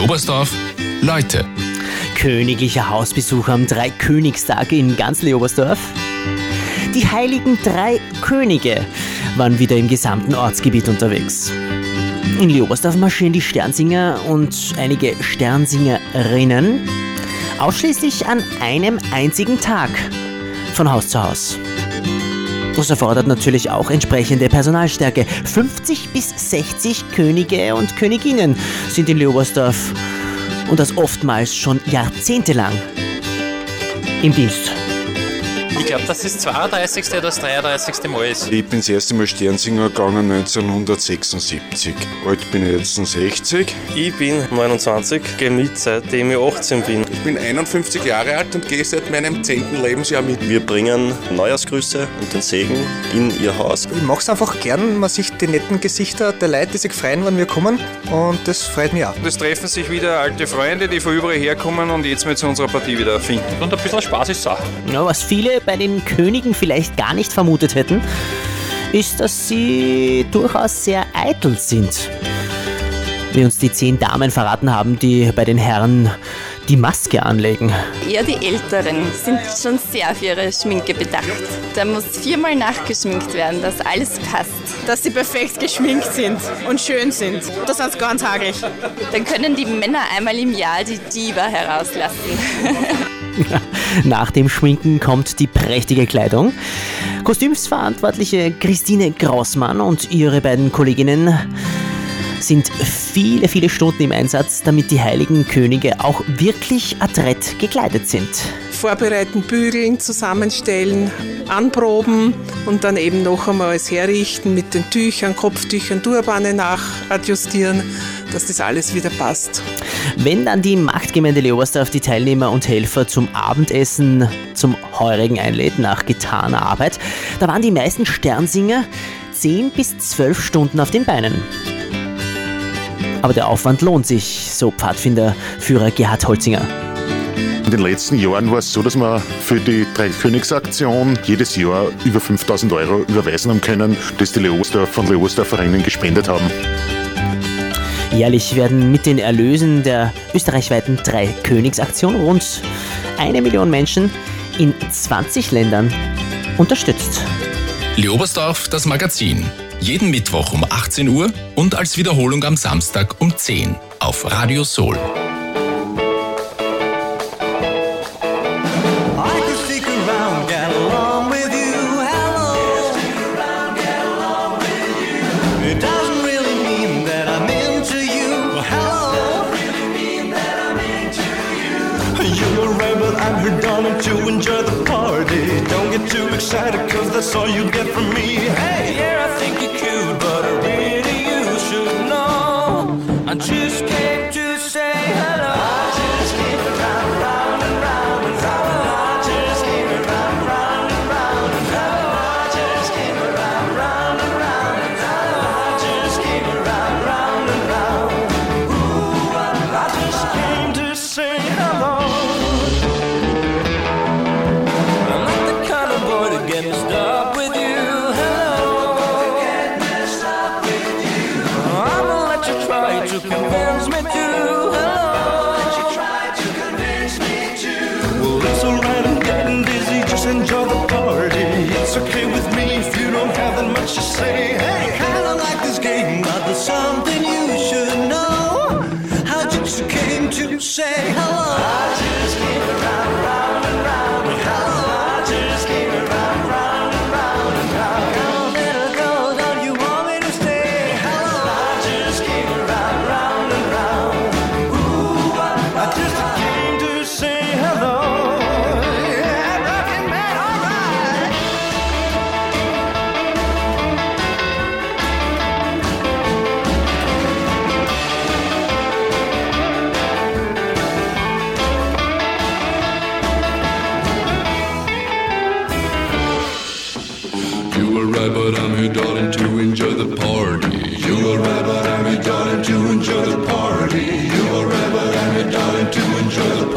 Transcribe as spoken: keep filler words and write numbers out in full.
Oberstdorf Leute. Königlicher Hausbesuch am Dreikönigstag in ganz Leobersdorf. Die heiligen drei Könige waren wieder im gesamten Ortsgebiet unterwegs. In Leobersdorf marschieren die Sternsinger und einige Sternsingerinnen ausschließlich an einem einzigen Tag von Haus zu Haus. Das erfordert natürlich auch entsprechende Personalstärke. fünfzig bis sechzig Könige und Königinnen sind in Leobersdorf und das oftmals schon jahrzehntelang im Dienst. Ich glaube, dass das zweiunddreißigste oder das dreiunddreißigste Mal ist. Ich bin das erste Mal Sternsinger gegangen neunzehnhundertsechsundsiebzig. Alt bin ich jetzt sechzig. Ich bin neunundzwanzig, gehe mit, seitdem ich achtzehn bin. Ich bin einundfünfzig Jahre alt und gehe seit meinem zehnten Lebensjahr mit. Wir bringen Neujahrsgrüße und den Segen in ihr Haus. Ich mache es einfach gern, man sieht die netten Gesichter der Leute, die sich freuen, wenn wir kommen, und das freut mich auch. Es treffen sich wieder alte Freunde, die von überall herkommen und jetzt mal zu unserer Partie wieder finden. Und ein bisschen Spaß ist es auch. Ja, was viele bei den Königen vielleicht gar nicht vermutet hätten, ist, dass sie durchaus sehr eitel sind. Wie uns die zehn Damen verraten haben, die bei den Herren die Maske anlegen. Eher die Älteren sind schon sehr für ihre Schminke bedacht. Da muss viermal nachgeschminkt werden, dass alles passt. Dass sie perfekt geschminkt sind und schön sind. Das ist ganz hagelig. Dann können die Männer einmal im Jahr die Diva herauslassen. Nach dem Schminken kommt die prächtige Kleidung. Kostümsverantwortliche Christine Grossmann und ihre beiden Kolleginnen sind viele, viele Stunden im Einsatz, damit die heiligen Könige auch wirklich adrett gekleidet sind. Vorbereiten, bügeln, zusammenstellen, anproben und dann eben noch einmal alles herrichten mit den Tüchern, Kopftüchern, Turbane nachadjustieren, dass das alles wieder passt. Wenn dann die Machtgemeinde Leobersdorf die Teilnehmer und Helfer zum Abendessen zum Heurigen einlädt nach getaner Arbeit, da waren die meisten Sternsinger zehn bis zwölf Stunden auf den Beinen. Aber der Aufwand lohnt sich, so Pfadfinderführer Gerhard Holzinger. In den letzten Jahren war es so, dass wir für die Dreikönigsaktion jedes Jahr über fünftausend Euro überweisen haben können, das die Leobersdorf von Leobersdorferinnen gespendet haben. Jährlich werden mit den Erlösen der österreichweiten Dreikönigsaktion rund eine Million Menschen in zwanzig Ländern unterstützt. Leobersdorf, das Magazin. Jeden Mittwoch um achtzehn Uhr und als Wiederholung am Samstag um zehn auf Radio Soul. I'm here darling to enjoy the party. Don't get too excited cause that's all you get from me. Hey, yeah, I think you're cute, but really you should know I just came to say hello. I just came around, round and round and round. I just came around, round and round and round. I just came around, round and round and round. I just came around, round and round. Ooh, I just came to say hello. Get messed up with you, hello. Get messed up with you. I'm gonna let you try to convince me to, hello. Let you try to convince me to. Well, it's alright, I'm getting dizzy, just enjoy the party. It's okay with me if you don't have that much to say. Hey, I don't like this game, but there's something you should know. I just came to say hello. I just came around, round and round and round. I just came around. But I'm here, darling, to enjoy the party. You're right, but I'm here, darling, to enjoy the party. You're right, but I'm here, darling, to enjoy the party.